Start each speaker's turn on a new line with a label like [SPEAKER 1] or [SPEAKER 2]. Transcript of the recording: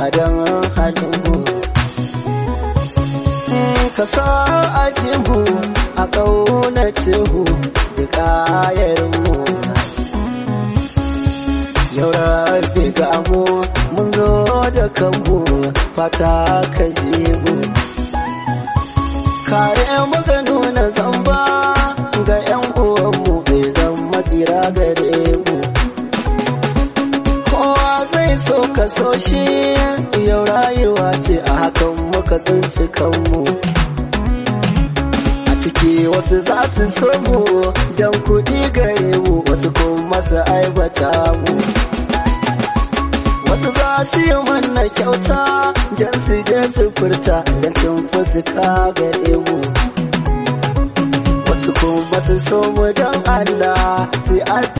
[SPEAKER 1] don halinmu. Ka sa ajinmu a ƙaunacinmu da ƙayarmu. Yau rabe ga mu mun zo da kanmu fata ka ji mu. Kare muka nuna zamba ga 'yan uwanmu bai zama tsira gare mu. Kowa zai so ka so shi, yau rayuwa ce a hakan muka tsinci kanmu. A ciki wasu za su so mu don kuɗi gare mu, wasu kuma su aibata mu. Wasu za su yi mana kyauta don su je su furta don cin fuska gare mu. Wasu kuma su so mu don Allah su